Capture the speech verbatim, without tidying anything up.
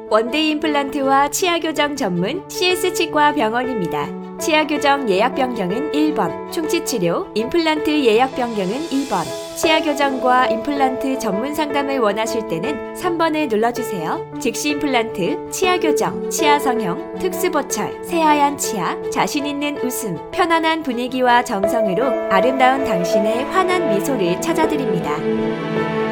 원데이 임플란트와 치아교정 전문 씨에스 치과 병원입니다. 치아교정 예약 변경은 일 번, 충치치료, 임플란트 예약 변경은 이 번, 치아교정과 임플란트 전문 상담을 원하실 때는 삼 번을 눌러주세요. 즉시 임플란트, 치아교정, 치아 성형, 특수보철, 새하얀 치아, 자신 있는 웃음, 편안한 분위기와 정성으로 아름다운 당신의 환한 미소를 찾아드립니다.